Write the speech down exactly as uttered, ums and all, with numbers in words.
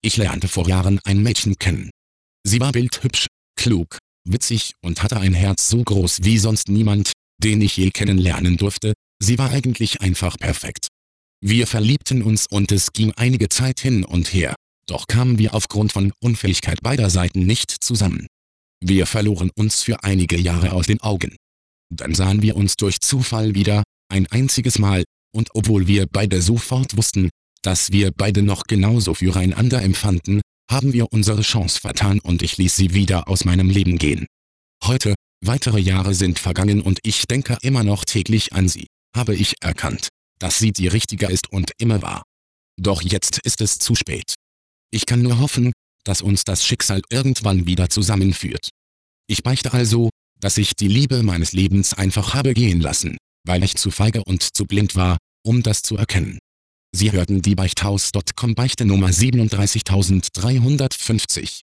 Ich lernte vor Jahren ein Mädchen kennen. Sie war bildhübsch, klug, witzig und hatte ein Herz so groß wie sonst niemand, den ich je kennenlernen durfte. Sie war eigentlich einfach perfekt. Wir verliebten uns und es ging einige Zeit hin und her, doch kamen wir aufgrund von Unfähigkeit beider Seiten nicht zusammen. Wir verloren uns für einige Jahre aus den Augen. Dann sahen wir uns durch Zufall wieder, ein einziges Mal, und obwohl wir beide sofort wussten, dass wir beide noch genauso füreinander empfanden, haben wir unsere Chance vertan und ich ließ sie wieder aus meinem Leben gehen. Heute, weitere Jahre sind vergangen und ich denke immer noch täglich an sie, habe ich erkannt, dass sie die richtige ist und immer war. Doch jetzt ist es zu spät. Ich kann nur hoffen, dass uns das Schicksal irgendwann wieder zusammenführt. Ich beichte also, dass ich die Liebe meines Lebens einfach habe gehen lassen, weil ich zu feige und zu blind war, um das zu erkennen. Sie hörten die Beichthaus Punkt com Beichte Nummer siebenunddreißigtausenddreihundertfünfzig.